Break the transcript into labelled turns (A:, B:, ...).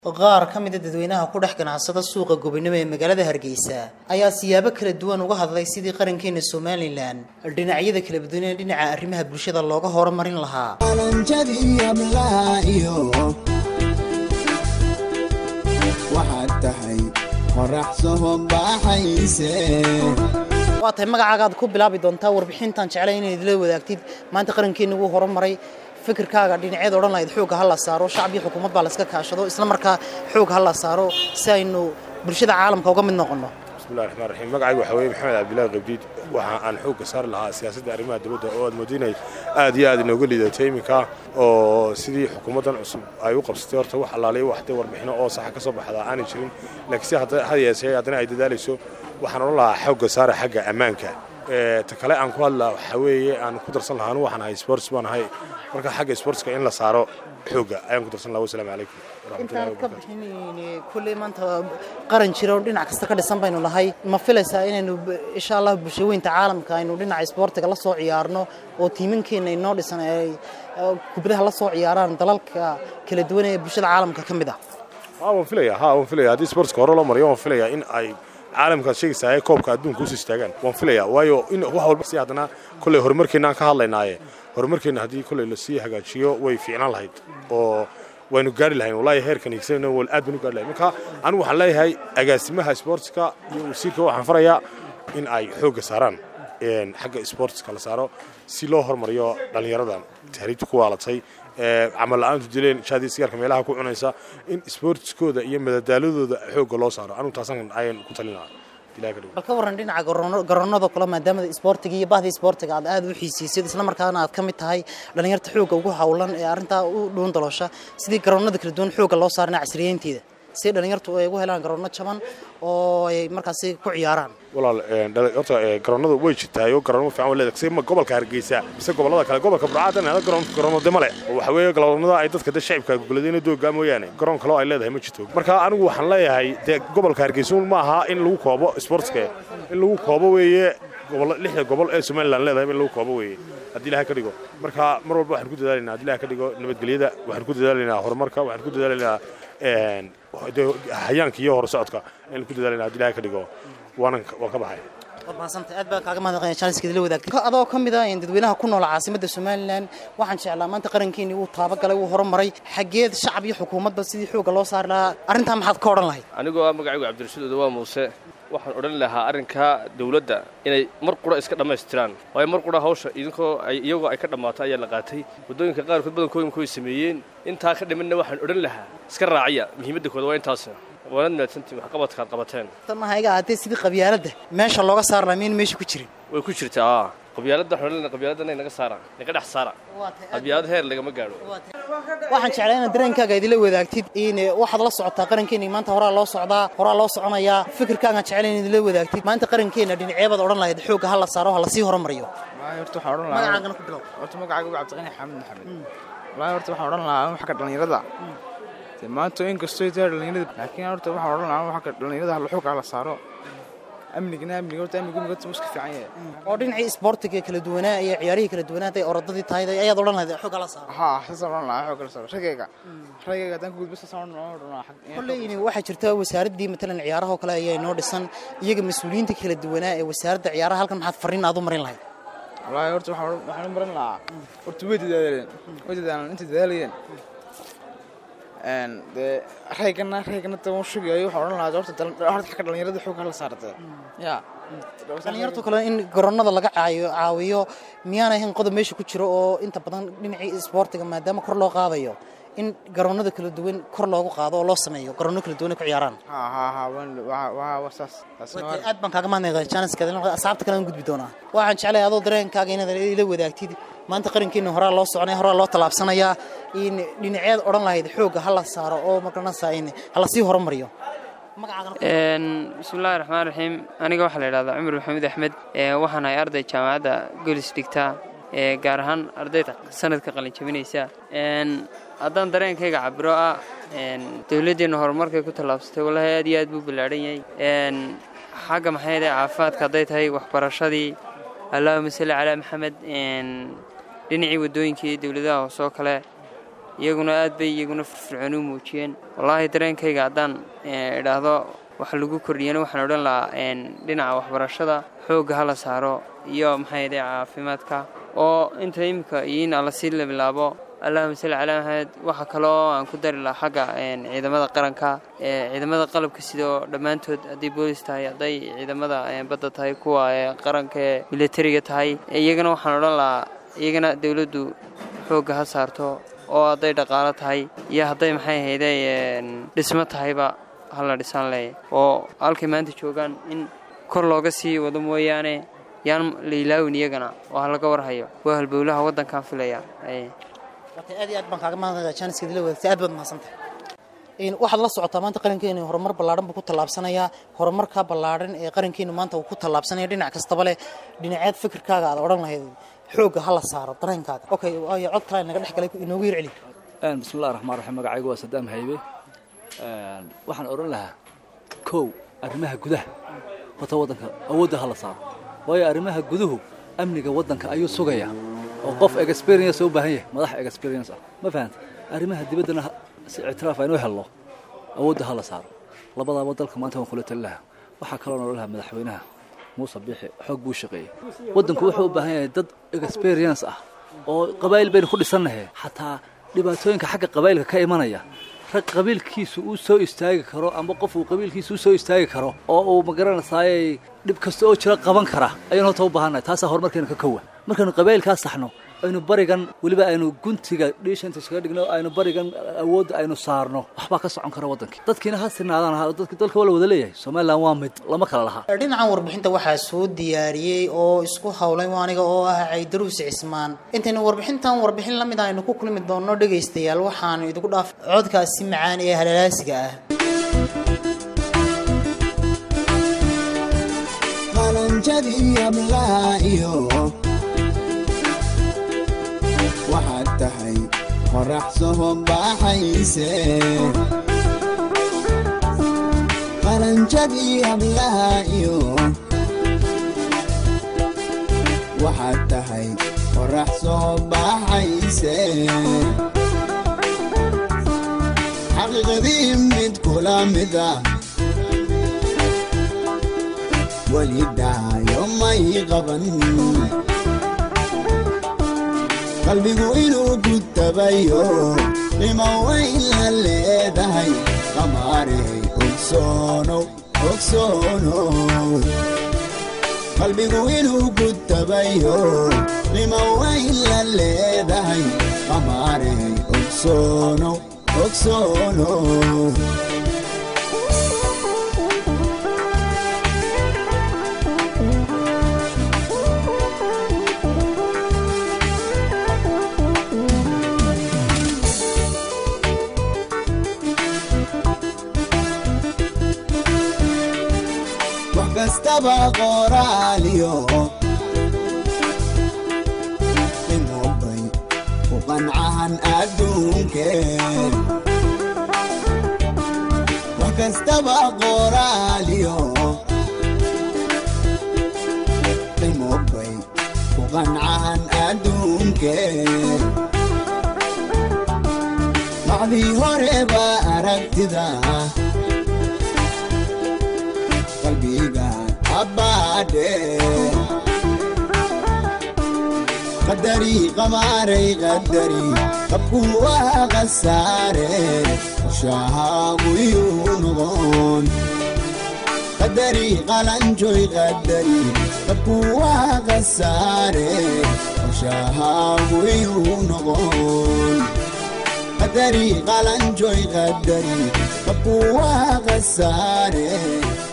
A: qaar ka mid ah dadweynaha ku dhex ganacsada suuqa gobonimo ee magaalada Hargeysa ayaa siyaabo kala duwan uga hadlay sidii qarankeena Soomaaliland dhinacyada kala duwan ee dhinaca arrimaha bulshada looga horumarin lahaa. waa tahay magacaaga ku bilaabi doontaa warbixintan jeclay inaad la wadaagtid maanta qarankeena uu horumaray fikirkaaga dhinaceed oran lahayd xoog ha la saaro shacbi xukuumad baa la iska kaashado isla markaa xoog ha la saaro si aynu bulshada caalamka uga mid noqono.
B: bismillaahir rahmaanir rahiim magacaygu waxa weeye maxamed cabdilaahi qabdiid waxa aan xoog ka saar lahaa siyaasadda arrimaha dawladda oo aad moodinay aad iyo aad inooga liidatay iminka oo sidii xukuumadan cusub ay u qabsatay horta wax alaalay waxday warbixino oo sax ka soo baxda aanay jirin laakiin hadda yeesay haddana ay dadaalayso waxaan oran lahaa xoog saar xagga ammaanka ta kale aan ku hadlaa waxa weeye aan ku darsan lahaa waxaan ahay sports baan ahay marka xagga sportska in la saaro xooga ayaan ku darsan lahaa. Assalaamu calaykum
A: intaan ka bixinay kulli maanta qaran jiro dhinac kasta ka dhisan baynu lahay ma filaysaa inaynu insha Allah bulshooyinka caalamka aynu dhinaca sportiga la soo ciyaarno oo tiimankeena inoo dhisan ay kubadaha la soo ciyaaraan dalalka kala duwan ee bulshada caalamka ka mid ah.
B: waan filayaa haddii sportska hore loo mariyo waan filayaa in ay caalamka sheegaysaa koobka adduunka u istaagaan waan filayaa waayo in wax walba si hadana kulay horumarkeena ka hadlaynaaye horumarkeena haddii kulay la sii hagaajiyo way fiicnaan lahayd oo waynu gaari lahayn wallahi heerkan igsan wal aad banu gaari lahayn marka anigu waxaan leeyahay agaasimaha sportska iyo wasiirka waxaan farayaa in ay xooga saaraan xagga sportska la saaro si loo horumariyo dhalinyaradan tahriibta ku waalatay amal la'aantu dileen shaadii sigaarka meelaha ku cunaysa in sportskooda iyo madadaaladooda xooga loo saaro anigu taasan ayaan ku talinayaa ilaahay ka dhigo.
A: Halka waran dhinaca garoonada kala maadaama sportiga iyo baahda sportiga aad u xiisiisay isla markaana aad ka mid tahay dhalinyarta xooga ugu hawlan ee arinta u dhuun daloosha sidii garoonada kala duwan xooga loo saarna casriyeynteeda si dhalinyartu ay ugu helaan garoono jaban oo ay markaas ku ciyaaraan.
B: walaal horta garoonadu way jirtaayo garoono fiican leedahay sida gobolka Hargeysa mise gobolada kale gobolka Burcaadan hada garoono male waxa weeye garoonada ay dadka shacabka goboleedina dooga mooyaane garoon kale oo ay leedahay ma jirto marka anigu waxaan leeyahay gobolka Hargeysa ma aha in lagu koobo sportska in lagu koobo weeye lixda gobol ee Soomaaliland leedahay in lagu koobo weeye haddii Ilaahay ka dhigo marka mar walba waxaan ku dadaalnaa haddii Ilaahay ka dhigo nabadgelyada waxaan ku dadaalnaa horumarka waxaan ku dadaalnaa hayaanka iyo horsocodka in ku dadaalnaa haddii Ilaahay ka dhigo waan ka baxay.
A: Maasanta aad baa kaaga mahadnaqayn challenge-ka la wadaagtay adoo ka mid ah dadweynaha ku nool caasimadda Soomaaliland waxaan jeclaa maanta qarankeena uu taaba galay uu horumaray xageed shacab iyo xukuumadba sidii xooga loo saar lahaa arinta maxaad ka oran lahayd?
C: Anigoo magacaygu Cabdirashiid waa Muuse waxaan oran lahaa arinka dawladda inay mar qura iska dhameystiraan way mar qura hawsha iyagoo ay ka dhamaato ayaa la qaatay wadooyinka qaar kood badankooda ku sameeyeen intaa ka dhimanna waxaan oran lahaa iska raaciya muhiimadda kooda waa intaas waana santii wax qabadka qabateen
A: tan ma hayga aatay sidii qabyaaladda meesha looga saar lahayn meesha ku jirin
C: way ku jirtaa qabyaaladda xorriyada qabyaaladda inay naga saaraan naga dhex saara qabyaalad heer laga ma gaaro
A: waxaan jeclahay in dareenkaaga idila wadaagtid in waxaad la socotaa qarankeena maanta hore loo socdaa hore loo soconayaa fikirkaaga jeclahay in idila wadaagtid maanta qarankeena dhinaceebad oran lahayd xoog ha la saaro ha la sii horumariyo
D: horta waxaan oran lahaa
A: magacaaga ku bilow
D: horta magacaaga Cabdiqani Xamed Maxamed wallahi horta waxaan oran lahaa wax ka dhalinyarada maanta in kastoo ay dhalinyarada laakiin horta waxaan oran lahaa wax ka dhalinyarada hal xoog la saaro amniga horta amniga iska fiican yahay
A: oo dhinacii sportiga kala duwanaa iyo ciyaarihi kala duwanaa ay orodadii tahay ayaad oran lahayd xoog la saaro
D: oran lahaa xoog la saaro ragayga tan guud bas saan oran lahaa
A: kulleeyni waxa jirta wasaaradii matalan ciyaaraha kale ayay noo dhisan iyaga mas'uuliyiinta kala duwanaa ee wasaaradda ciyaaraha halkan maxaad fariin aad u marin lahayd?
D: wallahi horta waxaan marin lahaa horta way dadaaleen inta dadaalayeen reegana taan sheegayo waxaan oran lahaa horta ka dhalinyarada xoog la saartay
A: dhalinyartu kale in garoonada laga caawiyo miyaan ahayn qodob meesha ku jiro oo inta badan dhinacii sportiga maadaama kor loo qaadayo in garoonada kala duwan kor loogu qaado oo loo sameeyo garoono kala duwan ku ciyaaraan aad baan kaaga mahadnaqayaa challenge-ka asxaabta kale aan gudbi doonaa waxaan jeclahay adoo dareenkaaga inaad ila wadaagtid maanta qarankeena hore loo soconay hore loo talaabsanayaa in dhinaceed oran lahayd xooga ha la saaro oo markana saayin hala sii horumariyo.
E: bismillaahir rahmaanir rahiim aniga waxa la yiraahdaa Umar Maxamed Axmed waxaan ahay arday jaamacadda Golis dhigta gaar ahaan ardayda sanadka qalin jabinaysa haddaan dareenkayga cabiro dawladdeena horumarkay ku talaabsatay wallahi aad iyo aad buu bilaaran yahay xagga maxayda caafimaadka haday tahay waxbarashadii Allahumma salli ala Maxamed dhinacii wadooyinkii dawladaha soo kale iyaguna aad bay iyaguna firfircooni u muujiyeen wallaahi dareenkayga haddaan idhaahdo wax lagu kordhiyana waxaan odhan lahaa dhinaca waxbarashada xoogga hala saaro iyo maxay ahayd caafimaadka oo inta imika iyo in alla sii la bilaabo allahumma salli calaa maxamed waxa kaloo aan ku dari lahaa xagga ciidamada qaranka ciidamada qalabka sidoo dhammaantood haddii boolis tahay hadday ciidamada badda tahay kuwa qaranka ee militariga tahay iyagana waxaan odhan lahaa iyagana dawladdu xoogga ha saarto oo hadday dhaqaalo tahay iyo hadday maxay ahayd dhismo tahayba hala dhisaan leeyahay oo halkay maanta joogaan in kor looga sii wado mooyaane yaan la ilaawin iyagana oo halaga warhayo waa halbowlaha waddankan filaya
A: aad iyo aad baan kaaga mahadnaqayaa jaaniska la wadaagtay aad baad mahadsantahay waxaad la socotaa maanta qarankeena horumar ballaaran buu ku tallaabsanayaa horumarka ballaaran ee qarankeena maanta uu ku tallaabsanaya dhinac kastaba leh dhinaceed fikirkaaga aad odhan lahayd xoogga hala saaro dareenkaaga okay waayo cod kale naga dhex galay inoogu yar celi
F: bismillahi raxmaan raxiim magacaygu waa Sadaam Haybe waxaan odhan lahaa kow arrimaha gudaha wata waddanka awoodda hala saaro waayo arrimaha guduhu amniga waddanka ayuu sugayaa oo qof experience u baahan yahay madax experience ma fahanta arrimaha dibaddana si ictiraaf aynu helno awoodda hala saaro labadaba dalka maanta waan kula talinaha waxa kale oo lahaa madaxweynaha Muuse Biixi xoog buu shaqeeyay waddanku wuxuu u baahan yahay dad experience ah oo qabaayil baynu ku dhisanahay xataa dhibaatooyinka xagga qabaayilka ka imanaya rag qabiilkiisu uu soo istaagi karo ama qof uu qabiilkiisu soo istaagi karo oo uu magaranayay dib kasta oo jira qaban kara ayaan hota u baahanahay taas horumarkeena ka kowa markaanu qabiilka saxno aynu barigan waliba aynu guntiga dhiishanta iskaga dhigno aynu barigan awoodda aynu saarno waxba ka socon kara waddanka dadkiina ha sinaadaan dadka dalka wala wada leeyahay Soomaaliland waa mid lama kala laha
A: dhinacan warbixinta waxaa soo diyaariyay oo isku hawlay aniga oo ah Caydaruus Cismaan intayna warbixin la mid ah aynu ku kulmi doono dhageystayaal waxaan idinku dhaaf codkaasi macaan ee halalaasiga ah
G: qalanjadi ablaayo waxaad tahay qorax soo baxayse qalanjadii ablaayo waxaad tahay qorax soo baxayse xaqiiqadii mid kula mid ah weli dhaayo may qaban qalbigu inuu ku tabayo lima weyn la leedahay qamaarey ogsoono qalbigu inuu ku tabayo lima weyn la leedahay qamaarey ogsoono kastaba qoraaliyo inubay ku qancahan adduunkeen wax kastaba qoraaliyo inubay ku qancahan adduunkeen macdii horeba aragtida قدري قماري قدري قبوا غساري شهاوي ونغون قدري قلنجوي قدري قبوا غساري شهاوي ونغون قدري قلنجوي قدري قبوا غساري